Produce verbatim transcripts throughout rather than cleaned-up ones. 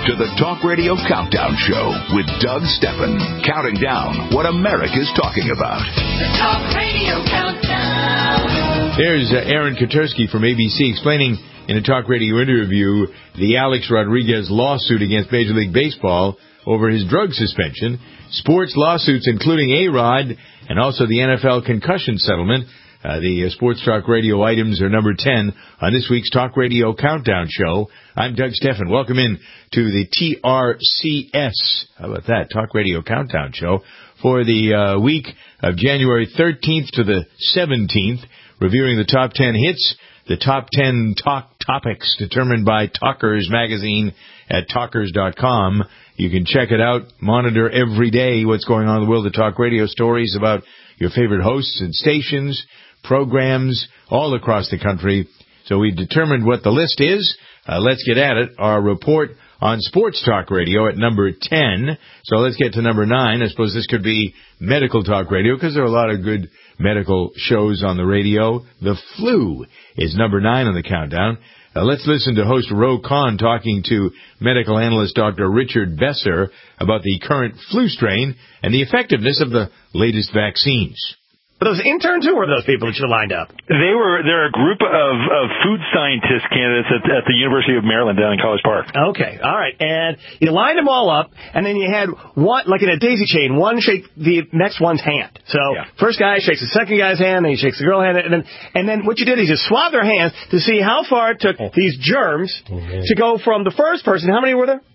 to the Talk Radio Countdown Show with Doug Steffen, counting down what America's talking about. The Talk Radio Countdown. There's uh, Aaron Katersky from A B C explaining in a Talk Radio interview the Alex Rodriguez lawsuit against Major League Baseball over his drug suspension, sports lawsuits including A-Rod, and also the N F L concussion settlement. Uh, the uh, Sports Talk Radio items are number ten on this week's Talk Radio Countdown Show. I'm Doug Steffen. Welcome in to the T R C S, how about that, Talk Radio Countdown Show, for the uh, week of January thirteenth to the seventeenth, reviewing the top ten hits, the top ten talk topics determined by Talkers Magazine at talkers dot com. You can check it out, monitor every day what's going on in the world of talk radio, stories about your favorite hosts and stations, programs all across the country. So we determined what the list is. Uh, let's get at it. Our report on Sports Talk Radio at number ten. So let's get to number nine. I suppose this could be Medical Talk Radio because there are a lot of good medical shows on the radio. The flu is number nine on the countdown. Uh, let's listen to host Ro Khan talking to medical analyst Doctor Richard Besser about the current flu strain and the effectiveness of the latest vaccines. Were those interns? Who were those people that you lined up? They were, they're a group of, of food scientist candidates at, at the University of Maryland down in College Park. Okay, all right. And you lined them all up, and then you had one, like in a daisy chain, one shake the next one's hand. So yeah. First guy shakes the second guy's hand, then he shakes the girl's hand, and then, and then what you did is you swabbed their hands to see how far it took these germs mm-hmm. to go from the first person. How many were there?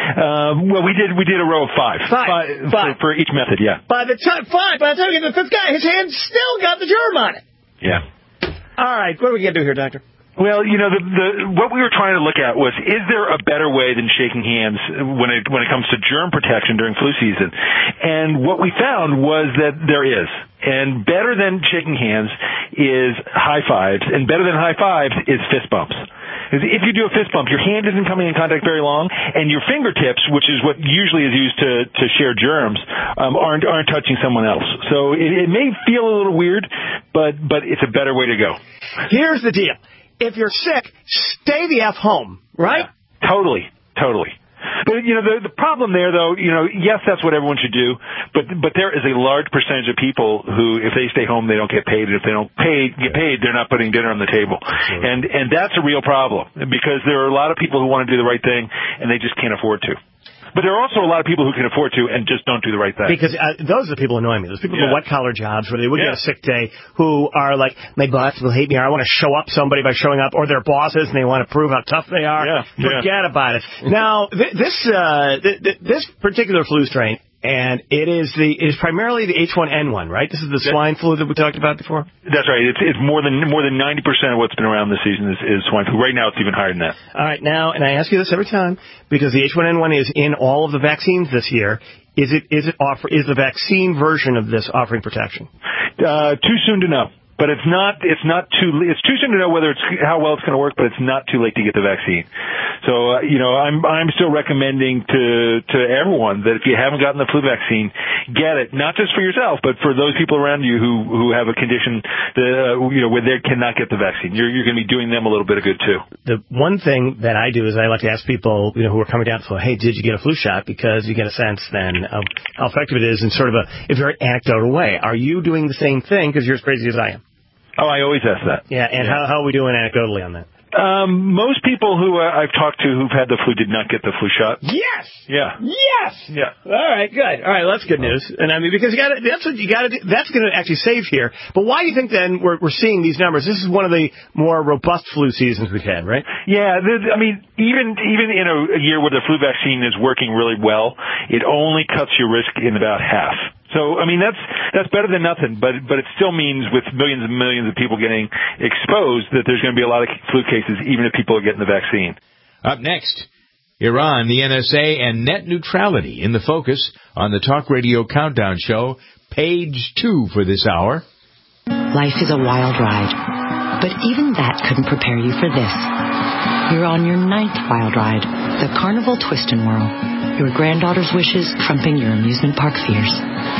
Uh, well, we did we did a row of five. Five. five, five. For, for each method, yeah. By the time five, by the time we get to the fifth guy, his hand still got the germ on it. Yeah. All right, what are we going to do here, Doctor? Well, you know, the, the, what we were trying to look at was, is there a better way than shaking hands when it when it comes to germ protection during flu season? And what we found was that there is. And better than shaking hands is high fives, and better than high fives is fist bumps. If you do a fist bump, your hand isn't coming in contact very long, and your fingertips, which is what usually is used to, to share germs, um, aren't aren't touching someone else. So it, it may feel a little weird, but but it's a better way to go. Here's the deal. If you're sick, stay the F home, right? Yeah, totally, totally. But, you know, the, the problem there, though, you know, yes, that's what everyone should do, but but there is a large percentage of people who, if they stay home, they don't get paid, and if they don't pay, get paid, they're not putting dinner on the table. Sure. And and that's a real problem, because there are a lot of people who want to do the right thing, and they just can't afford to. But there are also a lot of people who can afford to and just don't do the right thing. Because uh, those are the people annoying me. Those people yeah. with white-collar jobs where they would yeah. get a sick day who are like, my boss will hate me, or I want to show up somebody by showing up, or their bosses, and they want to prove how tough they are. Yeah. Forget yeah. about it. Now, th- this uh, th- th- this particular flu strain, and it is the it is primarily the H one N one, right? This is the swine flu that we talked about before? That's right. It's, it's more than more than ninety percent of what's been around this season is, is swine flu. Right now, it's even higher than that. All right. Now, and I ask you this every time, because the H one N one is in all of the vaccines this year. Is it is it offer is the vaccine version of this offering protection? Uh, too soon to know. But it's not, it's not too, it's too soon to know whether it's, how well it's going to work, but it's not too late to get the vaccine. So, uh, you know, I'm, I'm still recommending to, to everyone that if you haven't gotten the flu vaccine, get it. Not just for yourself, but for those people around you who, who have a condition that, uh, you know, where they cannot get the vaccine. You're, you're going to be doing them a little bit of good too. The one thing that I do is I like to ask people, you know, who are coming down to flu, hey, did you get a flu shot? Because you get a sense then of how effective it is in sort of a, a very anecdotal way. Are you doing the same thing? Because you're as crazy as I am. Oh, I always ask that. Yeah, and yeah. How, how are we doing anecdotally on that? Um, most people who uh, I've talked to who've had the flu did not get the flu shot. Yes. Yeah. Yes. Yeah. All right. Good. All right. That's good news. And I mean, because you got that's what you got to do. That's going to actually save here. But why do you think then we're we're seeing these numbers? This is one of the more robust flu seasons we've had, right? Yeah. The, I mean, even even in a, a year where the flu vaccine is working really well, it only cuts your risk in about half. So, I mean, that's that's better than nothing, but but it still means with millions and millions of people getting exposed that there's going to be a lot of flu cases, even if people are getting the vaccine. Up next, Iran, the N S A, and net neutrality in the focus on the Talk Radio Countdown Show, page two for this hour. Life is a wild ride, but even that couldn't prepare you for this. You're on your ninth wild ride, the Carnival Twist and Whirl. Your granddaughter's wishes trumping your amusement park fears.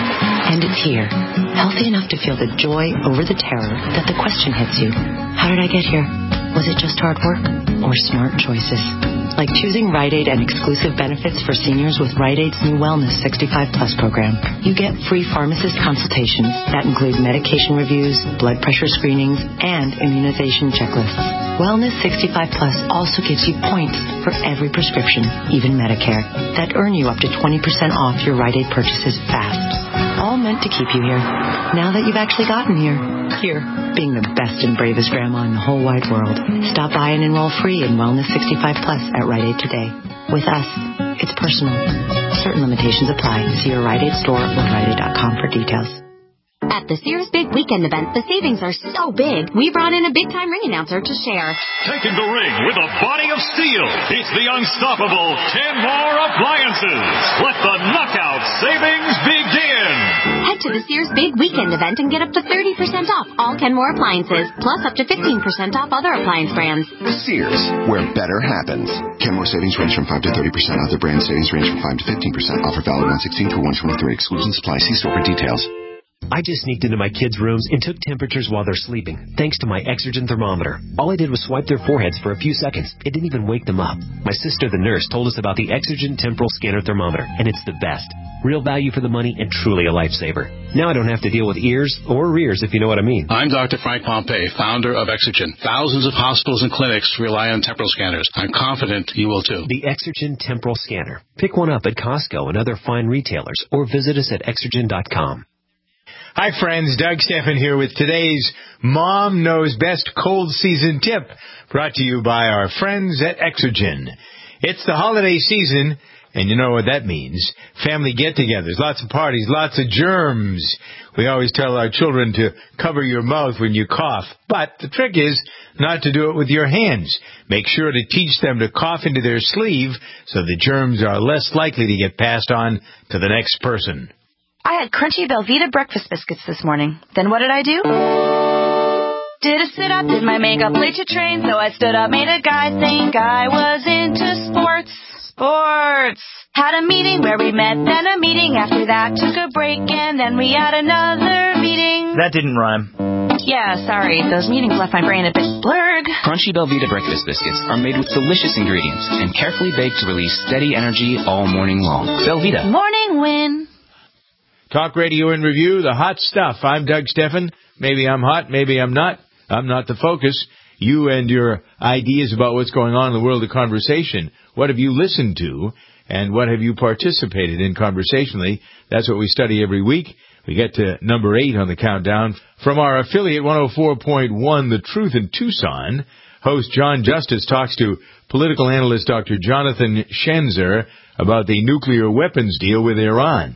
And it's here, healthy enough to feel the joy over the terror that the question hits you. How did I get here? Was it just hard work or smart choices? like choosing Rite Aid and exclusive benefits for seniors with Rite Aid's new Wellness sixty-five plus program. You get free pharmacist consultations that include medication reviews, blood pressure screenings, and immunization checklists. Wellness sixty-five plus also gives you points for every prescription, even Medicare, that earn you up to twenty percent off your Rite Aid purchases fast. All meant to keep you here. Now that you've actually gotten here. Here, being the best and bravest grandma in the whole wide world. Stop by and enroll free in Wellness sixty-five plus at Rite Aid today. With us, it's personal. Certain limitations apply. See your Rite Aid store or Rite Aid dot com for details. At the Sears Big Weekend event, the savings are so big, we brought in a big-time ring announcer to share. Taking the ring with a body of steel, it's the unstoppable ten more appliances. Let the knockout savings begin. Head to the Sears Big Weekend event and get up to thirty percent off all Kenmore appliances, plus up to fifteen percent off other appliance brands. Sears, where better happens. Kenmore savings range from five to thirty percent. Other brand savings range from five to fifteen percent. Offer valid one sixteen through one twenty-three. Exclusions apply. See store for details. I just sneaked into my kids' rooms and took temperatures while they're sleeping, thanks to my Exergen thermometer. All I did was swipe their foreheads for a few seconds. It didn't even wake them up. My sister, the nurse, told us about the Exergen Temporal Scanner Thermometer, and it's the best. Real value for the money and truly a lifesaver. Now I don't have to deal with ears or rears, if you know what I mean. I'm Doctor Frank Pompey, founder of Exergen. Thousands of hospitals and clinics rely on temporal scanners. I'm confident you will too. The Exergen Temporal Scanner. Pick one up at Costco and other fine retailers, or visit us at exergen dot com. Hi, friends. Doug Steffen here with today's Mom Knows Best Cold Season Tip, brought to you by our friends at Exergen. It's the holiday season, and you know what that means. Family get-togethers, lots of parties, lots of germs. We always tell our children to cover your mouth when you cough, but the trick is not to do it with your hands. Make sure to teach them to cough into their sleeve so the germs are less likely to get passed on to the next person. I had crunchy Belvita breakfast biscuits this morning. Then what did I do? Did a sit-up, did my makeup late to train, so I stood up, made a guy think I was into sports. Sports! Had a meeting where we met, then a meeting after that, took a break, and then we had another meeting. That didn't rhyme. Yeah, sorry, those meetings left my brain a bit blurred. Crunchy Belvita breakfast biscuits are made with delicious ingredients and carefully baked to release steady energy all morning long. Belvita. Morning win. Talk Radio in Review, the hot stuff. I'm Doug Steffen. Maybe I'm hot, maybe I'm not. I'm not the focus. You and your ideas about what's going on in the world of conversation. What have you listened to, and what have you participated in conversationally? That's what we study every week. We get to number eight on the countdown. From our affiliate one oh four point one, The Truth in Tucson, host John Justice talks to political analyst Doctor Jonathan Schenzer about the nuclear weapons deal with Iran.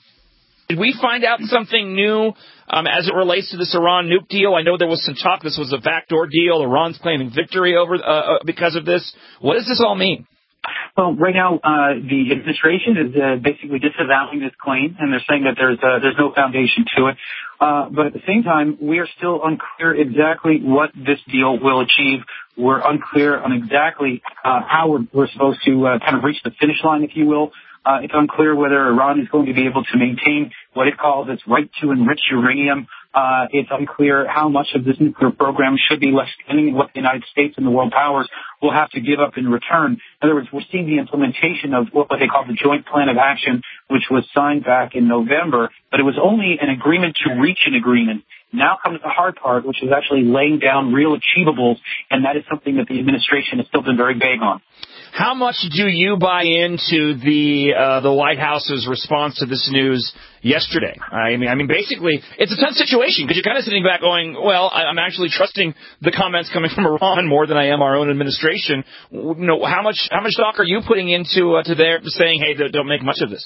Did we find out something new um, as it relates to this Iran nuke deal? I know there was some talk this was a backdoor deal. Iran's claiming victory over uh, because of this. What does this all mean? Well, right now, uh, the administration is uh, basically disavowing this claim, and they're saying that there's uh, there's no foundation to it. Uh, but at the same time, we are still unclear exactly what this deal will achieve. We're unclear on exactly uh, how we're, we're supposed to uh, kind of reach the finish line, if you will. Uh, it's unclear whether Iran is going to be able to maintain what it calls its right to enrich uranium. Uh, it's unclear how much of this nuclear program should be left standing and what the United States and the world powers will have to give up in return. In other words, we're seeing the implementation of what they call the Joint Plan of Action, which was signed back in November, but it was only an agreement to reach an agreement. Now comes the hard part, which is actually laying down real achievables, and that is something that the administration has still been very vague on. How much do you buy into the uh, the White House's response to this news yesterday? I mean, I mean, basically, it's a tough situation because you're kind of sitting back going, well, I'm actually trusting the comments coming from Iran more than I am our own administration. You know, how much how much stock are you putting into uh, to their saying, hey, don't make much of this?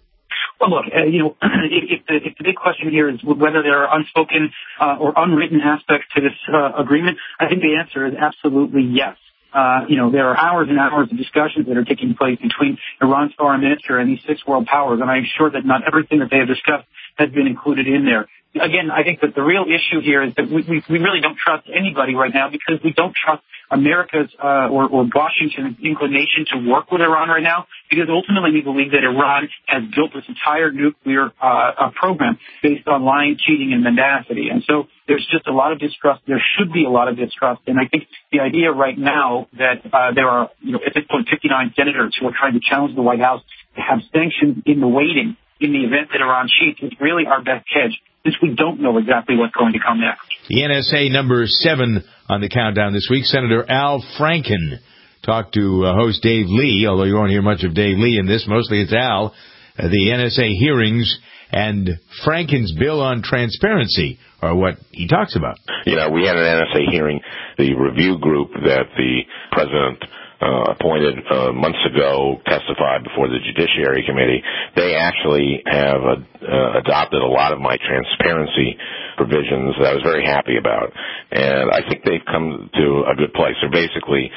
Well, look, uh, you know, if, if, the, if the big question here is whether there are unspoken uh, or unwritten aspects to this uh, agreement, I think the answer is absolutely yes. Uh, you know, there are hours and hours of discussions that are taking place between Iran's foreign minister and these six world powers, and I'm sure that not everything that they have discussed has been included in there. again, I think that the real issue here is that we, we, we really don't trust anybody right now because we don't trust America's uh, or, or Washington's inclination to work with Iran right now, because ultimately we believe that Iran has built this entire nuclear uh, uh, program based on lying, cheating, and mendacity. And so there's just a lot of distrust. There should be a lot of distrust. And I think the idea right now that uh, there are, you know, at this point, fifty-nine senators who are trying to challenge the White House to have sanctions in the waiting in the event that Iran cheats is really our best hedge, since we don't know exactly what's going to come next. The N S A number seven on the countdown this week, Senator Al Franken talked to uh, host Dave Lee, although you won't hear much of Dave Lee in this. Mostly it's Al. Uh, the N S A hearings and Franken's bill on transparency are what he talks about. You know, we had an N S A hearing, the review group that the president Uh, appointed uh, months ago, testified before the Judiciary Committee. They actually have uh, uh, adopted a lot of my transparency provisions that I was very happy about. And I think they've come to a good place. They're basically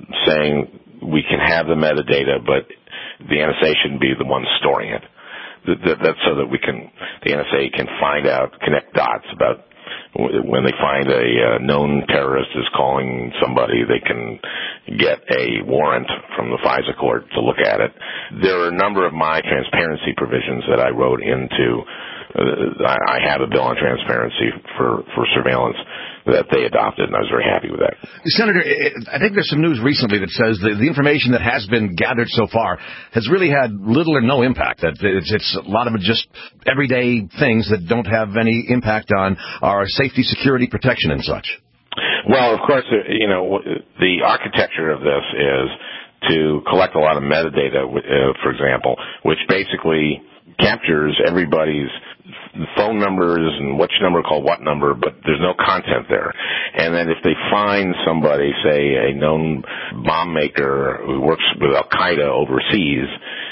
saying we can have the metadata, but the N S A shouldn't be the one storing it. That, that, that's so that we can, the N S A can find out, connect dots about when they find a uh, known terrorist is calling somebody, they can get a warrant from the FISA court to look at it. There are a number of my transparency provisions that I wrote into. Uh, I have a bill on transparency for, for surveillance that they adopted, and I was very happy with that. Senator, I think there's some news recently that says that the information that has been gathered so far has really had little or no impact. That it's, it's a lot of it just everyday things that don't have any impact on our safety, security, protection, and such. Well, of course, you know, the architecture of this is to collect a lot of metadata, uh, for example, which basically captures everybody's phone numbers and which number called what number, but there's no content there. And then if they find somebody, say a known bomb maker who works with Al-Qaeda overseas,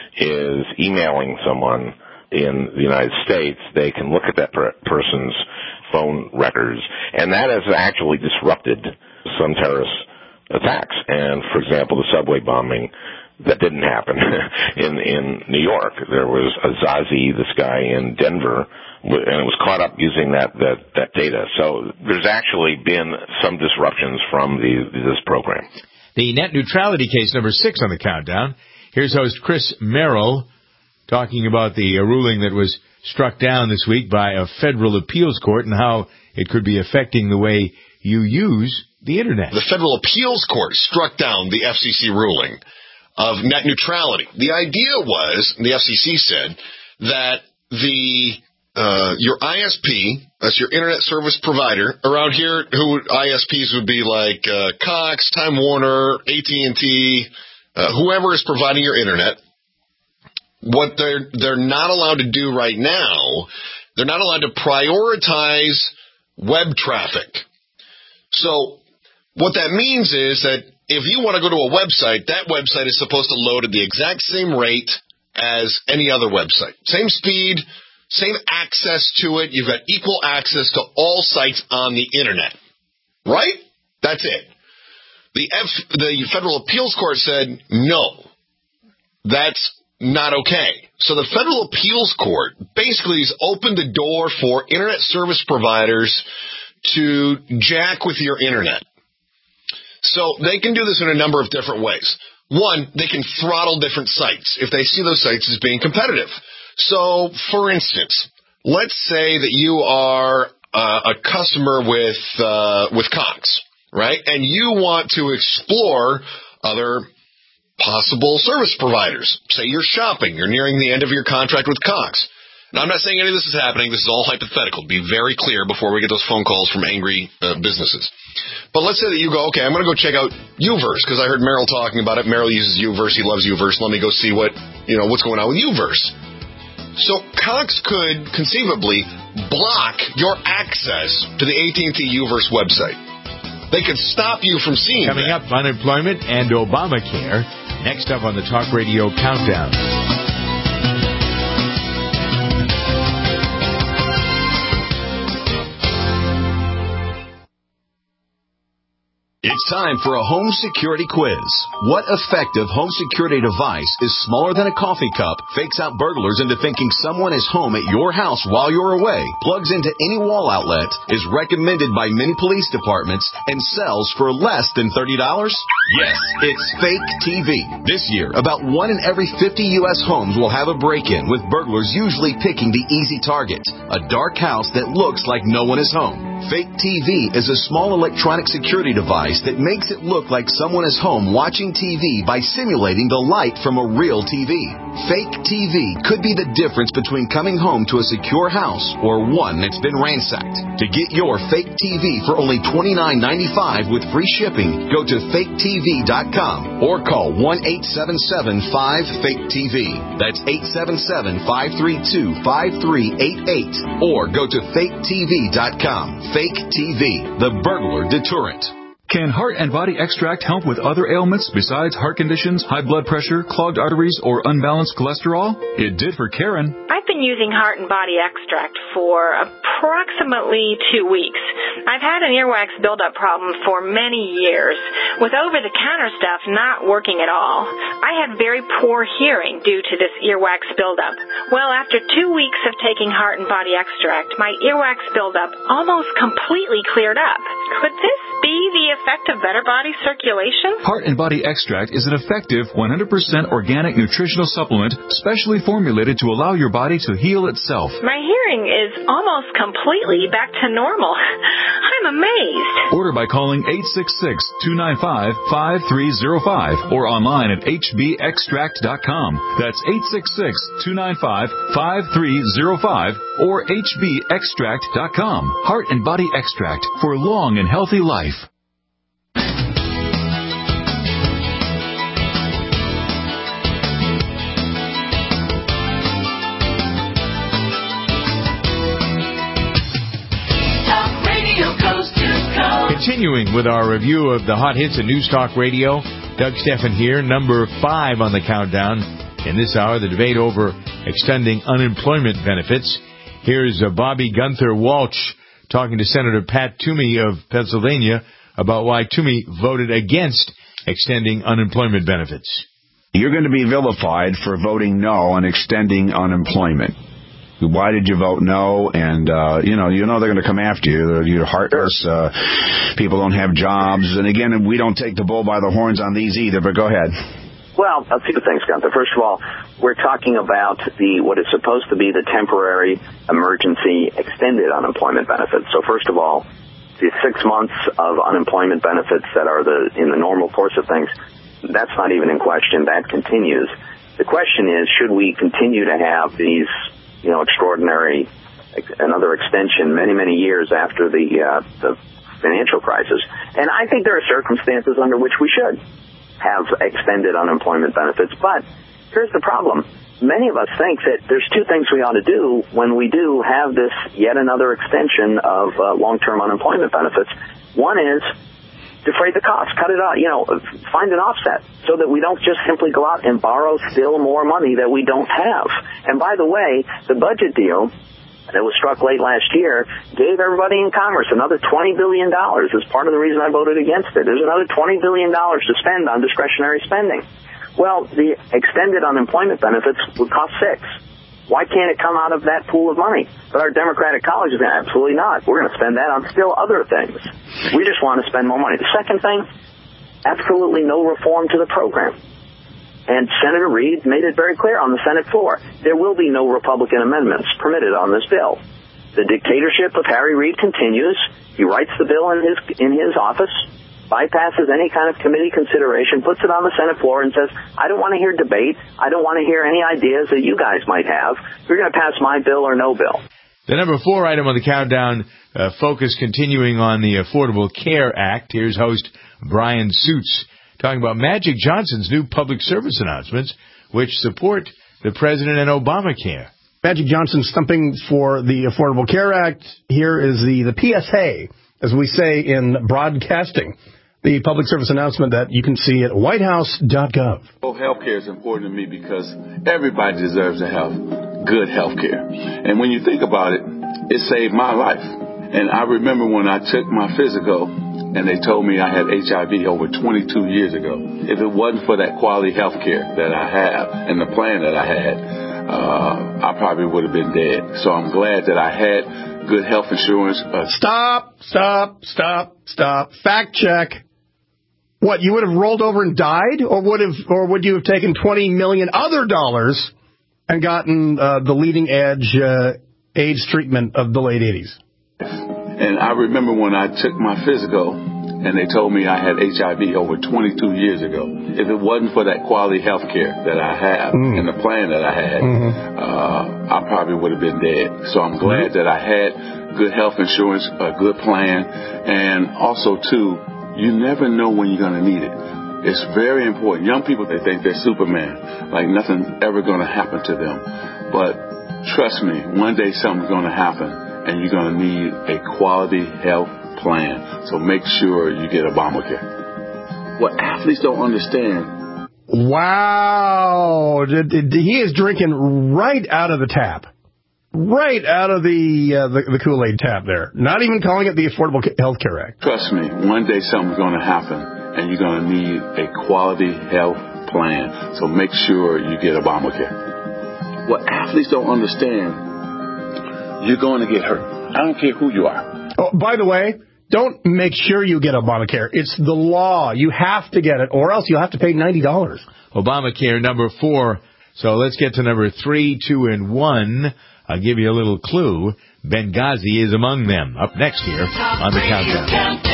is emailing someone in the United States, they can look at that per- person's phone records, and that has actually disrupted some terrorist attacks. And, for example, the subway bombing, that didn't happen in in New York. There was Azazi, this guy in Denver, and it was caught up using that that, that data. So there's actually been some disruptions from the, this program. The net neutrality case number six on the countdown. Here's host Chris Merrill talking about the uh, ruling that was struck down this week by a federal appeals court and how it could be affecting the way you use the Internet. The federal appeals court struck down the F C C ruling of net neutrality. The idea was, the F C C said, that the uh, your I S P, that's your Internet service provider, around here, who I S Ps would be like uh, Cox, Time Warner, A T and T, uh, whoever is providing your Internet. What they're they're not allowed to do right now, they're not allowed to prioritize web traffic. So what that means is that if you want to go to a website, that website is supposed to load at the exact same rate as any other website. Same speed, same access to it. You've got equal access to all sites on the Internet. Right? That's it. The F, the Federal Appeals Court said, no, that's not okay. So the Federal Appeals Court basically has opened the door for Internet service providers to jack with your Internet. So they can do this in a number of different ways. One, they can throttle different sites if they see those sites as being competitive. So, for instance, let's say that you are uh, a customer with uh, with Cox, right? And you want to explore other possible service providers. Say you're shopping, you're nearing the end of your contract with Cox. Now, I'm not saying any of this is happening. This is all hypothetical. Be very clear before we get those phone calls from angry uh, businesses. But let's say that you go, okay, I'm going to go check out Uverse because I heard Merrill talking about it. Merrill uses Uverse. He loves Uverse. Let me go see what, you know, what's going on with Uverse. So Cox could conceivably block your access to the A T and T Uverse website. They could stop you from seeing Coming that. up, unemployment and Obamacare. Next up on the Talk Radio Countdown. It's time for a home security quiz. What effective home security device is smaller than a coffee cup, fakes out burglars into thinking someone is home at your house while you're away, plugs into any wall outlet, is recommended by many police departments, and sells for less than thirty dollars? Yes, it's Fake T V. This year, about one in every fifty U S homes will have a break-in, with burglars usually picking the easy target, a dark house that looks like no one is home. Fake T V is a small electronic security device that makes it look like someone is home watching T V by simulating the light from a real T V. Fake T V could be the difference between coming home to a secure house or one that's been ransacked. To get your Fake T V for only twenty-nine ninety-five with free shipping, go to fake T V dot com or call one eight seven seven five fake T V. That's eight seven seven, five three two, five three eight eight or go to fake T V dot com. Fake T V, the burglar deterrent. Can Heart and Body Extract help with other ailments besides heart conditions, high blood pressure, clogged arteries, or unbalanced cholesterol? It did for Karen. I've been using Heart and Body Extract for approximately two weeks. I've had an earwax buildup problem for many years, with over-the-counter stuff not working at all. I had very poor hearing due to this earwax buildup. Well, after two weeks of taking Heart and Body Extract, my earwax buildup almost completely cleared up. Could this be the effect of better body circulation? Heart and Body Extract is an effective one hundred percent organic nutritional supplement specially formulated to allow your body to heal itself. My hearing is almost completely back to normal. I'm amazed. Order by calling eight six six, two nine five, five three zero five or online at h b extract dot com. That's eight six six, two nine five, five three zero five or h b extract dot com. Heart and Body Extract for long and healthy life. Continuing with our review of the hot hits at News Talk Radio, Doug Steffen here, number five on the countdown. In this hour, the debate over extending unemployment benefits. Here's uh, Bobby Gunther Walsh talking to Senator Pat Toomey of Pennsylvania about why Toomey voted against extending unemployment benefits. You're going to be vilified for voting no on extending unemployment. Why did you vote no? And, uh, you know, you know they're going to come after you. You're heartless. Uh, people don't have jobs. And, again, we don't take the bull by the horns on these either, but go ahead. Well, a few things, Gunther. First of all, we're talking about the what is supposed to be the temporary emergency extended unemployment benefits. So, first of all, the six months of unemployment benefits that are the in the normal course of things, that's not even in question. That continues. The question is, should we continue to have these, you know, extraordinary, another extension many, many years after the uh, the financial crisis? And I think there are circumstances under which we should have extended unemployment benefits. But here's the problem. Many of us think that there's two things we ought to do when we do have this yet another extension of uh, long-term unemployment benefits. One is defray the cost, cut it out, you know, find an offset so that we don't just simply go out and borrow still more money that we don't have. And by the way, the budget deal that was struck late last year gave everybody in Congress another twenty billion dollars. As part of the reason I voted against it. There's another twenty billion dollars to spend on discretionary spending. Well, the extended unemployment benefits would cost six. Why can't it come out of that pool of money? But our Democratic colleagues say, absolutely not. We're going to spend that on still other things. We just want to spend more money. The second thing, absolutely no reform to the program. And Senator Reid made it very clear on the Senate floor. There will be no Republican amendments permitted on this bill. The dictatorship of Harry Reid continues. He writes the bill in his in his office, bypasses any kind of committee consideration, puts it on the Senate floor and says, I don't want to hear debate. I don't want to hear any ideas that you guys might have. You're going to pass my bill or no bill. The number four item on the countdown, uh, focus continuing on the Affordable Care Act. Here's host Brian Suits talking about Magic Johnson's new public service announcements, which support the President and Obamacare. Magic Johnson stumping for the Affordable Care Act. Here is the, the P S A, as we say in broadcasting, the public service announcement that you can see at white house dot gov. Well, health care is important to me because everybody deserves to have good health care. And when you think about it, it saved my life. And I remember when I took my physical, and they told me I had H I V over twenty-two years ago. If it wasn't for that quality health care that I have and the plan that I had, uh, I probably would have been dead. So I'm glad that I had good health insurance. Uh, stop, stop, stop, stop. Fact check. What, you would have rolled over and died, or would have, or would you have taken twenty million other dollars and gotten uh, the leading edge uh, AIDS treatment of the late eighties? And I remember when I took my physical, and they told me I had H I V over twenty-two years ago. If it wasn't for that quality health care that I have mm. and the plan that I had, mm-hmm. uh, I probably would have been dead. So I'm glad mm-hmm. that I had good health insurance, a good plan, and also, too, you never know when you're going to need it. It's very important. Young people, they think they're Superman, like nothing ever going to happen to them. But trust me, one day something's going to happen, and you're going to need a quality health plan. So make sure you get Obamacare. What athletes don't understand. Wow. He is drinking right out of the tap. Right out of the, uh, the the Kool-Aid tap there. Not even calling it the Affordable Health Care Act. Trust me, one day something's going to happen, and you're going to need a quality health plan. So make sure you get Obamacare. What athletes don't understand, you're going to get hurt. I don't care who you are. Oh, by the way, don't make sure you get Obamacare. It's the law. You have to get it, or else you'll have to pay ninety dollars. Obamacare, number four. So let's get to number three, two, and one. I'll give you a little clue. Benghazi is among them. Up next here on the Countdown.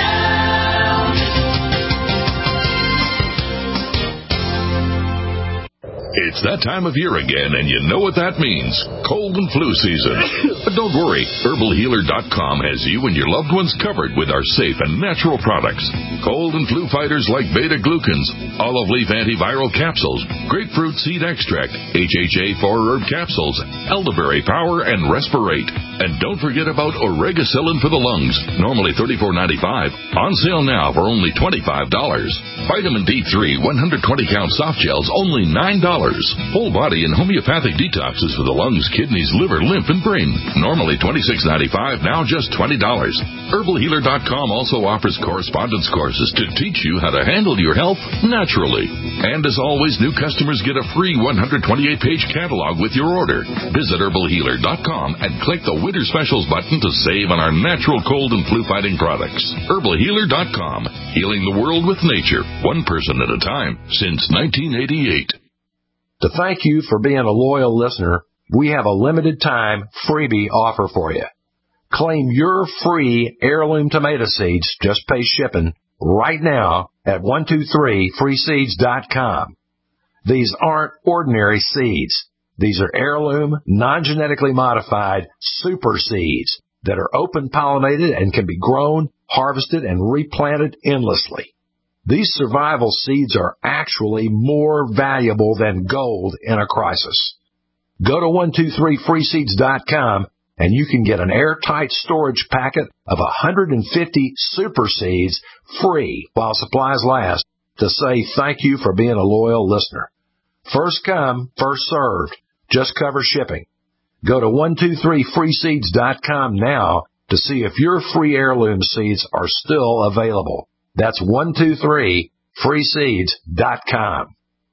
It's that time of year again, and you know what that means. Cold and flu season. But don't worry. Herbal Healer dot com has you and your loved ones covered with our safe and natural products. Cold and flu fighters like beta-glucans, olive leaf antiviral capsules, grapefruit seed extract, H H A four herb capsules, elderberry power, and Respirate. And don't forget about Oregacillin for the lungs, normally thirty-four ninety-five, on sale now for only twenty-five dollars. Vitamin D three one hundred twenty count soft gels, only nine dollars. Whole body and homeopathic detoxes for the lungs, kidneys, liver, lymph, and brain, normally twenty-six ninety-five, now just twenty dollars. Herbal Healer dot com also offers correspondence courses to teach you how to handle your health naturally. And as always, new customers get a free one hundred twenty-eight page catalog with your order. Visit Herbal Healer dot com and click the Winter Specials button to save on our natural cold and flu fighting products. Herbal Healer dot com, healing the world with nature, one person at a time, since nineteen eighty-eight. To thank you for being a loyal listener, we have a limited time freebie offer for you. Claim your free heirloom tomato seeds, just pay shipping, right now at one two three free seeds dot com. These aren't ordinary seeds. These are heirloom, non-genetically modified super seeds that are open pollinated and can be grown, harvested, and replanted endlessly. These survival seeds are actually more valuable than gold in a crisis. Go to one two three free seeds dot com and you can get an airtight storage packet of one hundred fifty super seeds free while supplies last to say thank you for being a loyal listener. First come, first served. Just cover shipping. Go to one two three free seeds dot com now to see if your free heirloom seeds are still available. That's one two three free seeds dot com.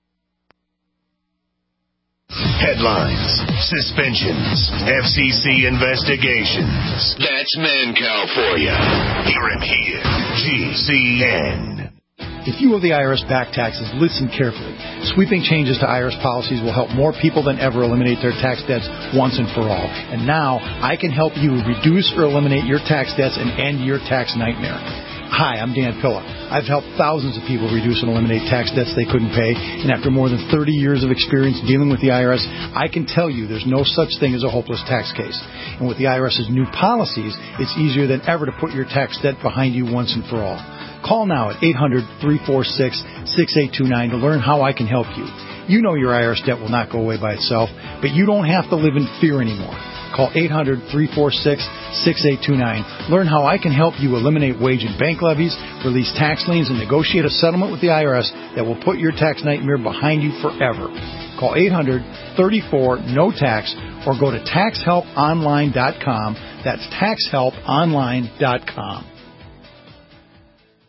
Headlines, suspensions, F C C investigations. That's Mancow for you. Hear him here. G C N. If you owe the I R S back taxes, listen carefully. Sweeping changes to I R S policies will help more people than ever eliminate their tax debts once and for all. And now, I can help you reduce or eliminate your tax debts and end your tax nightmare. Hi, I'm Dan Pilla. I've helped thousands of people reduce and eliminate tax debts they couldn't pay, and after more than thirty years of experience dealing with the I R S, I can tell you there's no such thing as a hopeless tax case. And with the I R S's new policies, it's easier than ever to put your tax debt behind you once and for all. Call now at eight hundred, three four six, six eight two nine to learn how I can help you. You know your I R S debt will not go away by itself, but you don't have to live in fear anymore. Call eight hundred, three four six, six eight two nine. Learn how I can help you eliminate wage and bank levies, release tax liens, and negotiate a settlement with the I R S that will put your tax nightmare behind you forever. Call eight hundred, three four, N O tax or go to tax help online dot com. That's tax help online dot com.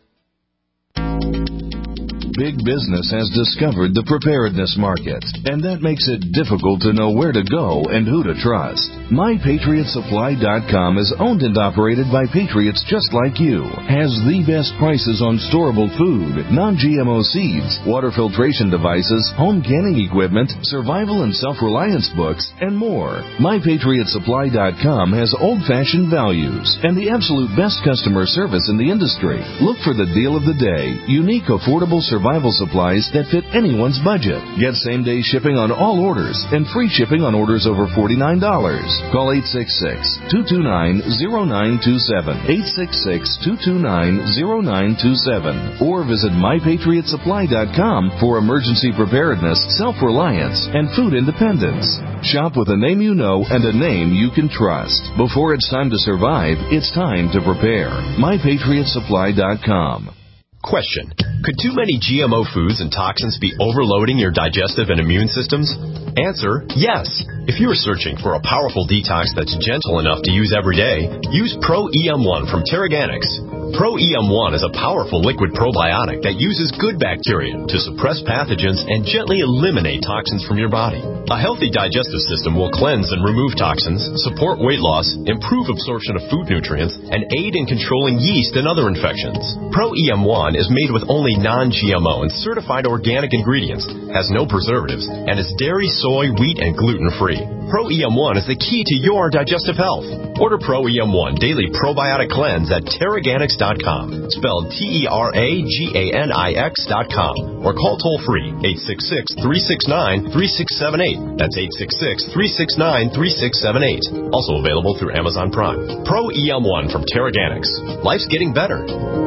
big business has discovered the preparedness market, and that makes it difficult to know where to go and who to trust. My Patriot Supply dot com is owned and operated by patriots just like you, has the best prices on storable food, non-G M O seeds, water filtration devices, home canning equipment, survival and self-reliance books, and more. My Patriot Supply dot com has old-fashioned values and the absolute best customer service in the industry. Look for the deal of the day, unique affordable survival supplies that fit anyone's budget. Get same-day shipping on all orders and free shipping on orders over forty-nine dollars. Call eight six six, two two nine, zero nine two seven, eight six six, two two nine, zero nine two seven, or visit My Patriot Supply dot com for emergency preparedness, self-reliance, and food independence. Shop with a name you know and a name you can trust. Before it's time to survive, it's time to prepare. My Patriot Supply dot com. Question. Could too many G M O foods and toxins be overloading your digestive and immune systems? Answer, yes. If you are searching for a powerful detox that's gentle enough to use every day, use Pro E M one from Terraganics. Pro E M one is a powerful liquid probiotic that uses good bacteria to suppress pathogens and gently eliminate toxins from your body. A healthy digestive system will cleanse and remove toxins, support weight loss, improve absorption of food nutrients, and aid in controlling yeast and other infections. Pro E M one is made with only non-G M O and certified organic ingredients, has no preservatives, and is dairy, soy, wheat, and gluten-free. Pro E M one is the key to your digestive health. Order Pro E M one Daily Probiotic Cleanse at Terraganics dot com, spelled T E R A G A N I X dot com, or call toll-free eight six six, three six nine, three six seven eight. That's eight six six, three six nine, three six seven eight. Also available through Amazon Prime. Pro E M one from Terraganics. Life's getting better.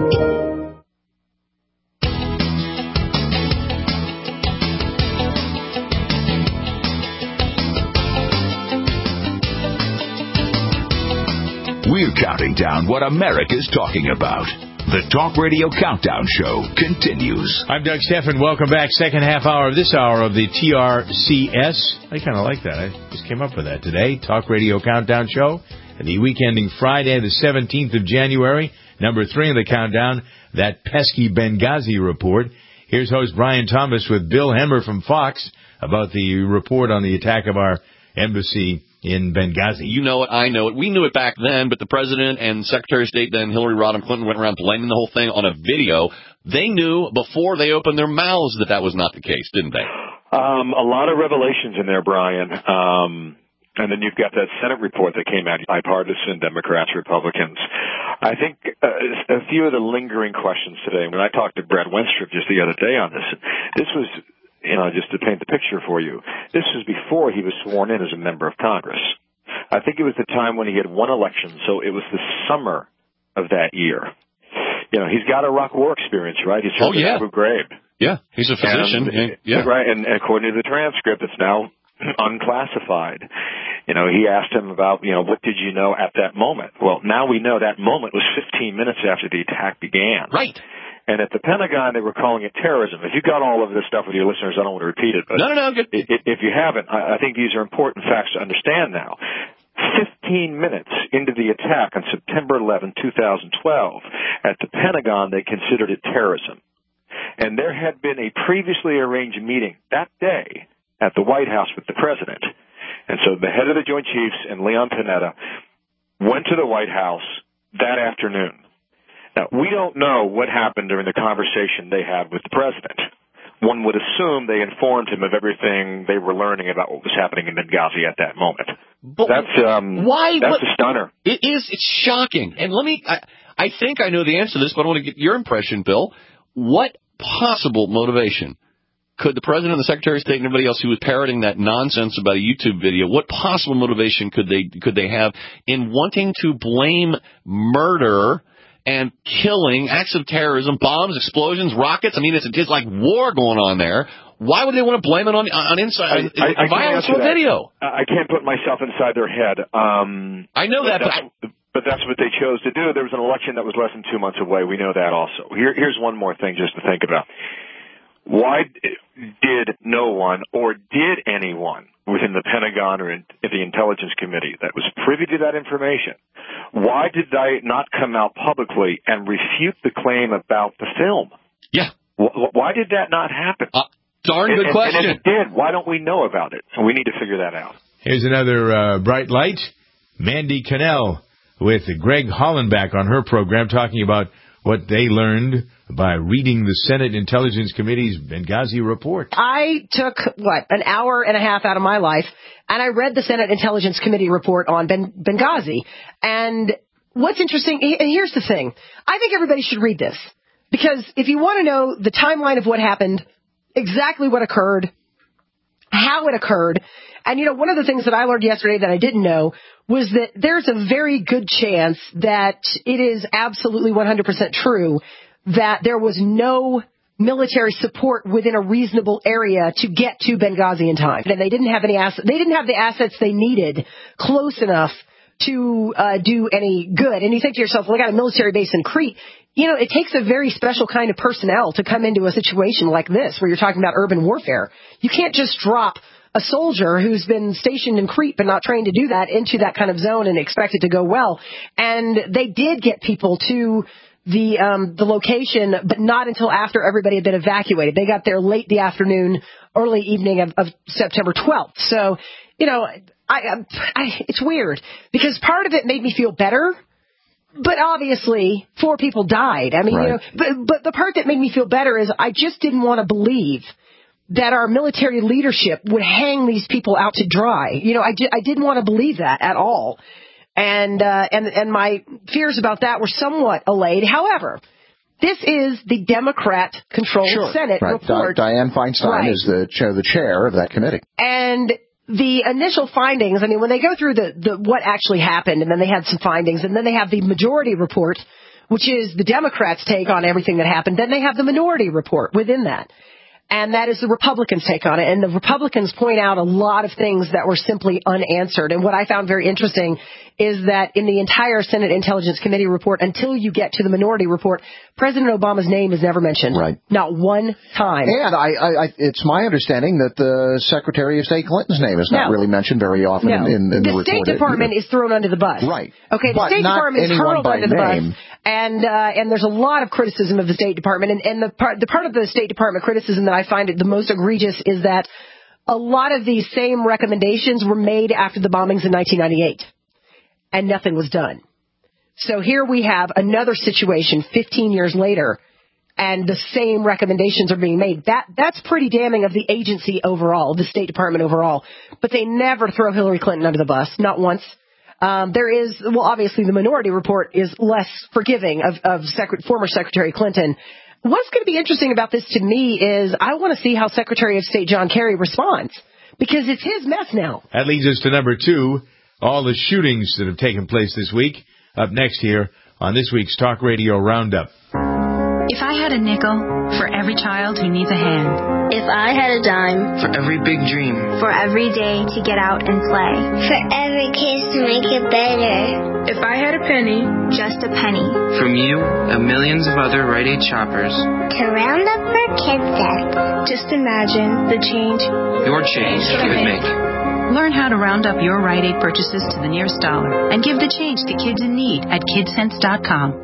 We're counting down what America's talking about. The Talk Radio Countdown Show continues. I'm Doug Stephan. Welcome back. Second half hour of this hour of the T R C S. I kind of like that. I just came up with that today. Talk Radio Countdown Show. And the week ending Friday, the seventeenth of January. Number three in the countdown, that pesky Benghazi report. Here's host Brian Thomas with Bill Hemmer from Fox about the report on the attack of our embassy in Benghazi. You know it, I know it. We knew it back then, but the president and Secretary of State then, Hillary Rodham Clinton, went around blaming the whole thing on a video. They knew before they opened their mouths that that was not the case, didn't they? Um, a lot of revelations in there, Brian. Um, and then you've got that Senate report that came out, bipartisan, Democrats, Republicans. I think uh, a few of the lingering questions today. When I talked to Brad Wenstrup just the other day on this, this was... You know, just to paint the picture for you, this was before he was sworn in as a member of Congress. I think it was the time when he had won election, so it was the summer of that year. You know, he's got Iraq war experience, right? He's oh, yeah. Abu Ghraib. Yeah, he's a physician. And, yeah. Right, and according to the transcript, it's now unclassified. You know, he asked him about, you know, what did you know at that moment? Well, now we know that moment was fifteen minutes after the attack began. Right. And at the Pentagon, they were calling it terrorism. If you got all of this stuff with your listeners, I don't want to repeat it. But no, no, no. Good. If you haven't, I think these are important facts to understand now. Fifteen minutes into the attack on September eleventh, twenty twelve, at the Pentagon, they considered it terrorism. And there had been a previously arranged meeting that day at the White House with the president. And so the head of the Joint Chiefs and Leon Panetta went to the White House that afternoon. Now, we don't know what happened during the conversation they had with the president. One would assume they informed him of everything they were learning about what was happening in Benghazi at that moment. But that's um, why? That's what, a stunner. It is. It's shocking. And let me. I, I think I know the answer to this, but I want to get your impression, Bill. What possible motivation could the president, the Secretary of State, and everybody else who was parroting that nonsense about a YouTube video? What possible motivation could they could they have in wanting to blame murder and killing, acts of terrorism, bombs, explosions, rockets? I mean, it's, it's like war going on there. Why would they want to blame it on on inside I, I, I violence from a video? I can't put myself inside their head. Um, I know that, but, but, I, but that's what they chose to do. There was an election that was less than two months away. We know that also. Here, here's one more thing just to think about. Why did no one, or did anyone within the Pentagon or in the Intelligence Committee that was privy to that information, why did they not come out publicly and refute the claim about the film? Yeah. Why did that not happen? Uh, darn good and, question. And if it did, why don't we know about it? So we need to figure that out. Here's another uh, bright light. Mandy Cannell with Greg Hollenbach on her program talking about what they learned by reading the Senate Intelligence Committee's Benghazi report. I took, what, an hour and a half out of my life, and I read the Senate Intelligence Committee report on ben- Benghazi. And what's interesting, and here's the thing, I think everybody should read this. Because if you want to know the timeline of what happened, exactly what occurred, how it occurred, and, you know, one of the things that I learned yesterday that I didn't know was that there's a very good chance that it is absolutely one hundred percent true that there was no military support within a reasonable area to get to Benghazi in time. And they didn't have any assets. They didn't have the assets they needed close enough to uh, do any good. And you think to yourself, well, they got a military base in Crete. You know, it takes a very special kind of personnel to come into a situation like this where you're talking about urban warfare. You can't just drop a soldier who's been stationed in Crete but not trained to do that into that kind of zone and expect it to go well. And they did get people to the um, the location, but not until after everybody had been evacuated. They got there late the afternoon, early evening of, of September twelfth. So, you know, I, I, it's weird because part of it made me feel better. But obviously, four people died. I mean, right. you know, but, but the part that made me feel better is I just didn't want to believe that our military leadership would hang these people out to dry. You know, I, di- I didn't want to believe that at all. And, uh, and, and my fears about that were somewhat allayed. However, this is the Democrat-controlled sure. right. Senate report. Di- Dianne Feinstein right. is the chair, the chair of that committee. And the initial findings, I mean, when they go through the, the what actually happened, and then they had some findings, and then they have the majority report, which is the Democrats' take on everything that happened. Then they have the minority report within that. And that is the Republicans' take on it. And the Republicans point out a lot of things that were simply unanswered. And what I found very interesting is that in the entire Senate Intelligence Committee report, until you get to the minority report, President Obama's name is never mentioned. Right. Not one time. And I, I, I, it's my understanding that the Secretary of State Clinton's name is not no. really mentioned very often no. in, in, in the, the report. The State Department is thrown under the bus. Right. Okay, the but State Department is hurled under the name. bus. And, uh, and there's a lot of criticism of the State Department. And, and the part, the part of the State Department criticism that I find it the most egregious is that a lot of these same recommendations were made after the bombings in nineteen ninety-eight. And nothing was done. So here we have another situation fifteen years later, and the same recommendations are being made. That That's pretty damning of the agency overall, the State Department overall. But they never throw Hillary Clinton under the bus, not once. Um, there is, well, obviously the minority report is less forgiving of, of Secret, former Secretary Clinton. What's going to be interesting about this to me is I want to see how Secretary of State John Kerry responds, because it's his mess now. That leads us to number two, all the shootings that have taken place this week. Up next here on this week's Talk Radio Roundup. If I had a nickel for every child who needs a hand. If I had a dime for every big dream. For every day to get out and play. For every kiss to make it better. If I had a penny, just a penny. From you and millions of other Rite Aid shoppers. To round up for Kids Day. Just imagine the change your change could make. Learn how to round up your Rite Aid purchases to the nearest dollar and give the change to kids in need at kids sense dot com.